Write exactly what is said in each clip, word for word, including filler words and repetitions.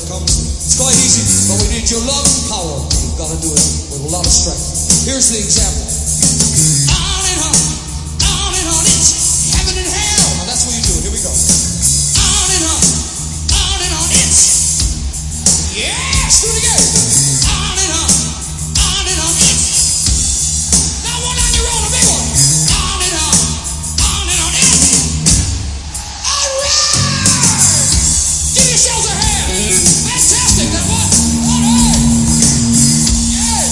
comes. It's quite easy, but we need your love and power. You've got to do it with a lot of strength. Here's the example. On and on, on and on, it's heaven and hell. Now that's what you do. Here we go. On and on, on and on, it's yes. Do it again. On and on, on and on, it's now one on your own, a big one. On and on, on and on, it's all right. Give yourselves a hand. Fantastic. That one. All right. Yeah.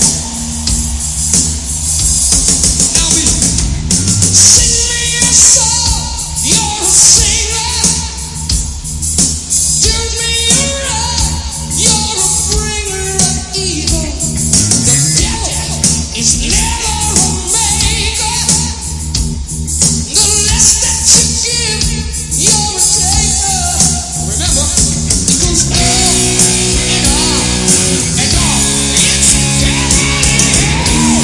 Now we sing me a song. You're a singer. Do me a right. You're a bringer of evil. The devil is never a maker. The less that you give, you're a taker. Remember, it goes on and on and on. It's heaven and hell.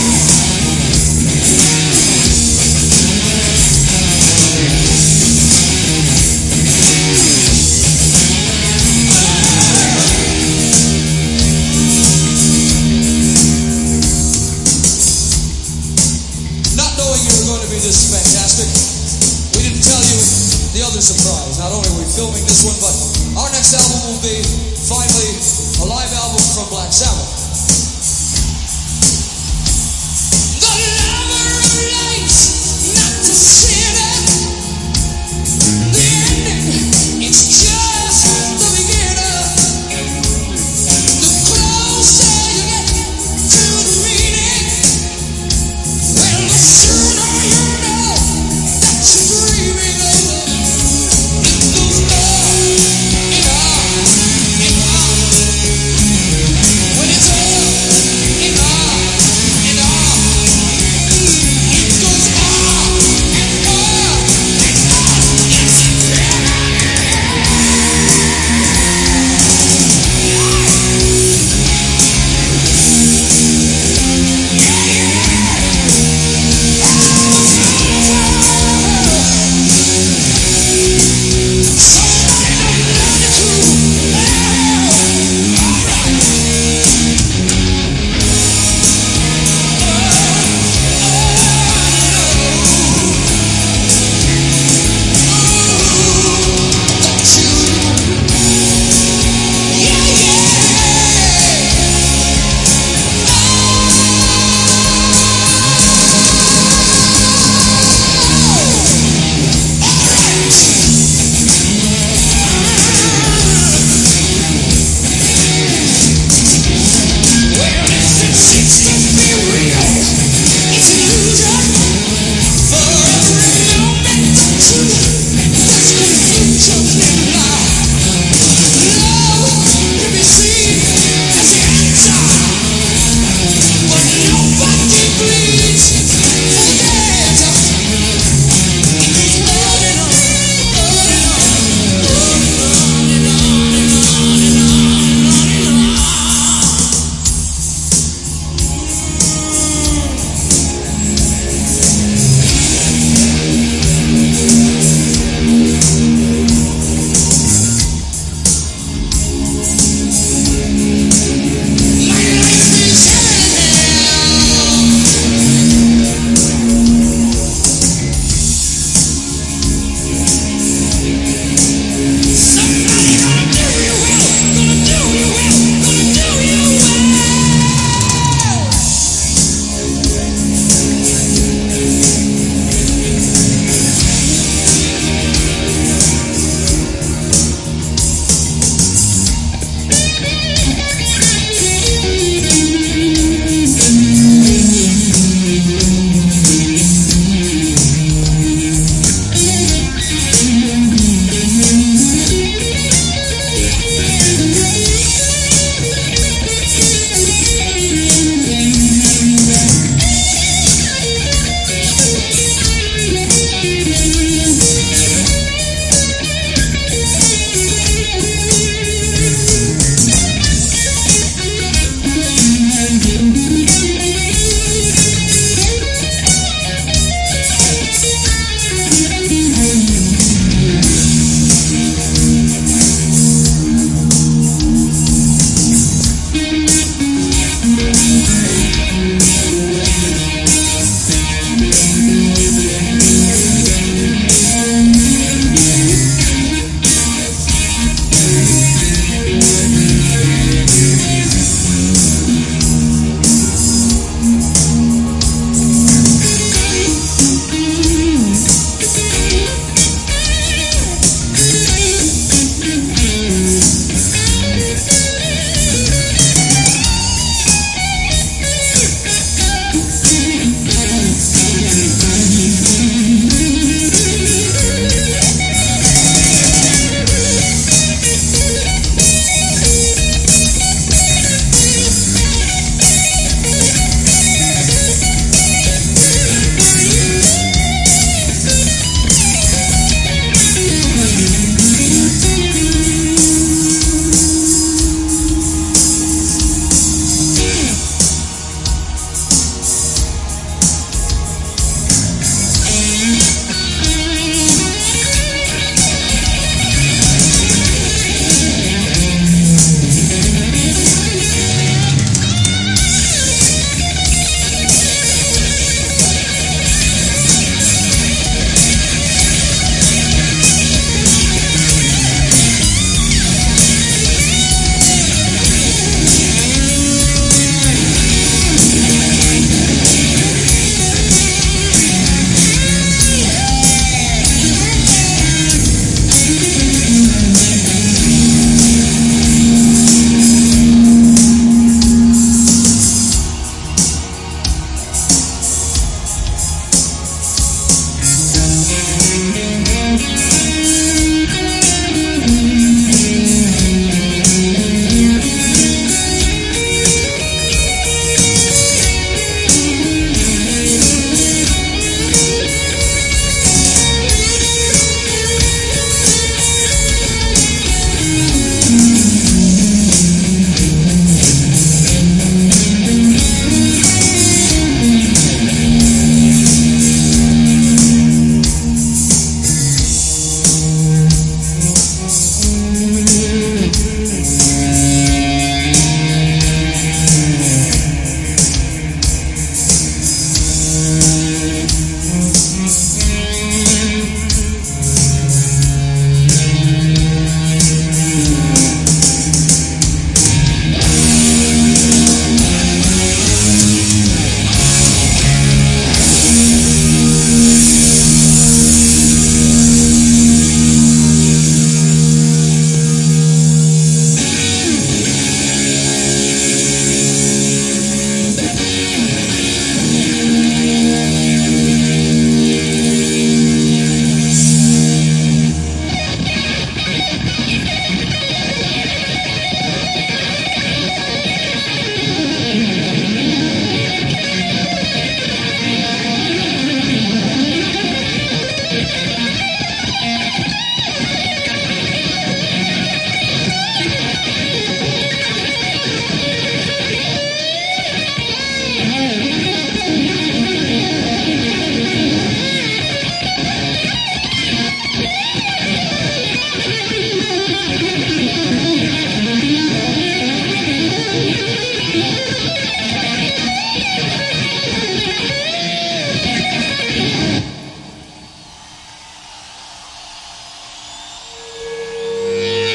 Not knowing you were going to be this fantastic, we didn't tell you the other surprise. Not only are we filming this one, but our next album will be finally a live album from Black Sabbath. The lover of lights, not to sinner. The ending, it's just the beginner. The closer you get to the meaning, well, the sooner you know that you're dreaming of it. It goes on and on and on. When it's on and on and on, it goes on and on.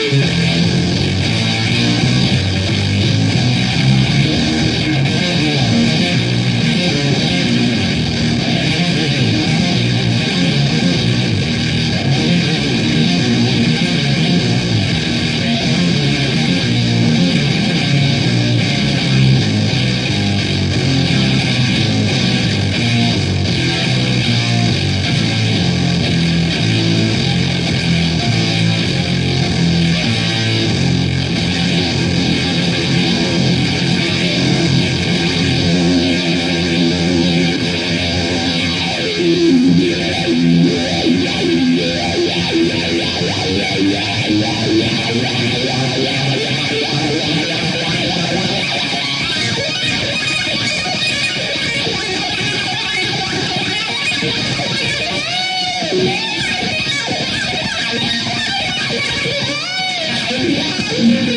Yeah.